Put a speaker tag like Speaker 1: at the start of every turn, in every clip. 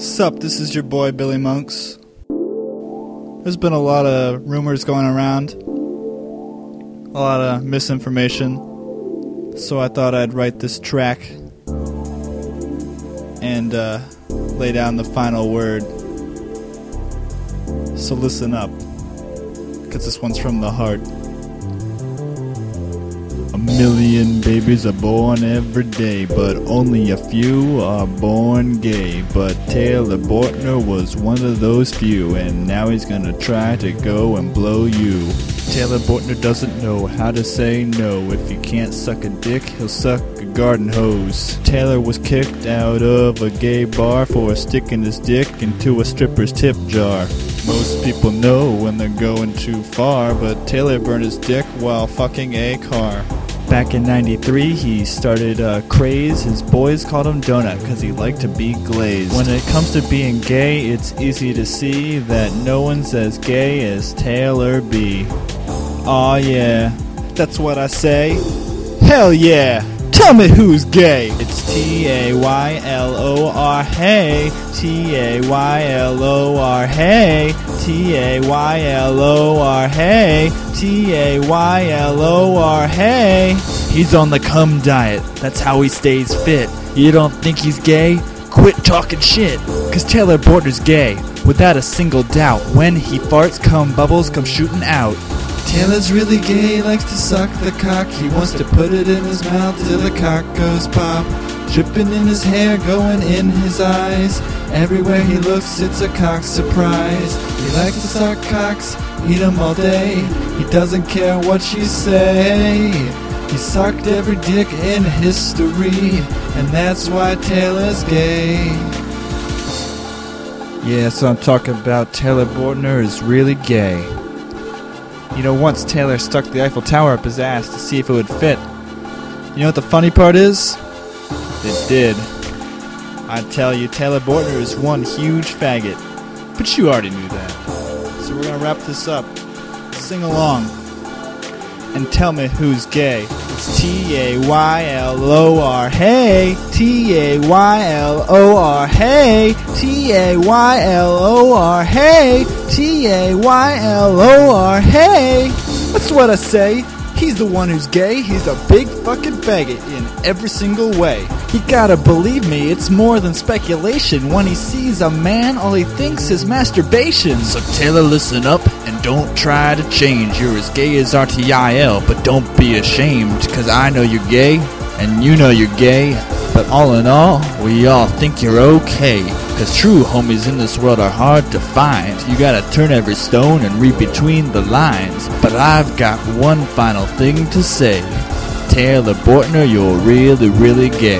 Speaker 1: Sup, this is your boy Billy Monks. There's been a lot of rumors going around, a lot of misinformation, so I thought I'd write this track and lay down the final word. So listen up, because this one's from the heart. A million babies are born every day, but only a few are born gay. But Taylor Bortner was one of those few, and now he's gonna try to go and blow you. Taylor Bortner doesn't know how to say no. If he can't suck a dick, he'll suck a garden hose. Taylor was kicked out of a gay bar for sticking his dick into a stripper's tip jar. Most people know when they're going too far, but Taylor burned his dick while fucking a car. Back in '93, he started a craze. His boys called him Donut because he liked to be glazed. When it comes to being gay, it's easy to see that no one's as gay as Taylor B. Aw yeah, that's what I say. Hell yeah! Tell me who's gay! It's T-A-Y-L-O-R, hey! T-A-Y-L-O-R, hey! T-A-Y-L-O-R, hey! T-A-Y-L-O-R, hey! He's on the cum diet, that's how he stays fit. You don't think he's gay? Quit talking shit, cause Taylor Bortner's gay, without a single doubt. When he farts, cum bubbles come shooting out. Taylor's really gay, likes to suck the cock. He wants to put it in his mouth till the cock goes pop. Dripping in his hair, going in his eyes. Everywhere he looks, it's a cock surprise. He likes to suck cocks, eat 'em all day. He doesn't care what you say. He sucked every dick in history, and that's why Taylor's gay. Yeah, so I'm talking about Taylor Bortner is really gay. You know, once Taylor stuck the Eiffel Tower up his ass to see if it would fit. You know what the funny part is? It did. I tell you, Taylor Bortner is one huge faggot. But you already knew that. So we're gonna wrap this up. Sing along. And tell me who's gay. It's T-A-Y-L-O-R, hey! T-A-Y-L-O-R, hey! T-A-Y-L-O-R, hey! T-A-Y-L-O-R, hey! That's what I say. He's the one who's gay. He's a big fucking faggot in every single way. You gotta believe me, it's more than speculation. When he sees a man, all he thinks is masturbation. So Taylor, listen up and don't try to change. You're as gay as RTIL, but don't be ashamed. Cause I know you're gay, and you know you're gay. But all in all, we all think you're okay. Cause true homies in this world are hard to find. You gotta turn every stone and read between the lines. But I've got one final thing to say. Taylor Bortner, you're really, really gay.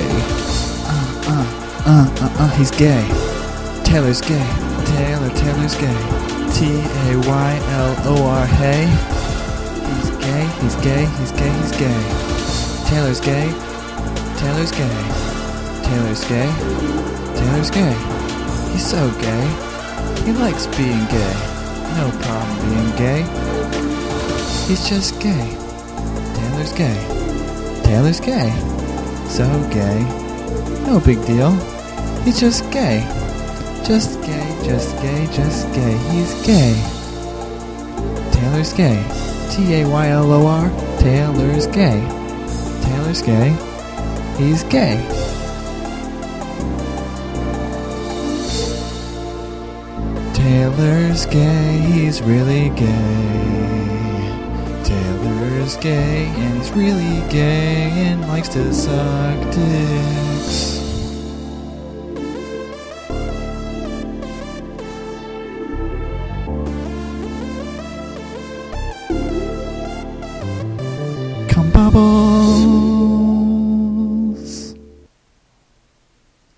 Speaker 1: He's gay. Taylor's gay. Taylor's gay. T-A-Y-L-O-R, hey. He's gay, he's gay, he's gay, he's gay. Taylor's gay. Taylor's gay. Taylor's gay. Taylor's gay. He's so gay. He likes being gay. No problem being gay. He's just gay. Taylor's gay. Taylor's gay. So gay. No big deal. He's just gay. Just gay, just gay, just gay. He's gay. Taylor's gay. T-A-Y-L-O-R. Taylor's gay. Taylor's gay. He's gay. Taylor's gay, he's really gay. Taylor's gay, and he's really gay, and likes to suck dicks. Come bubble.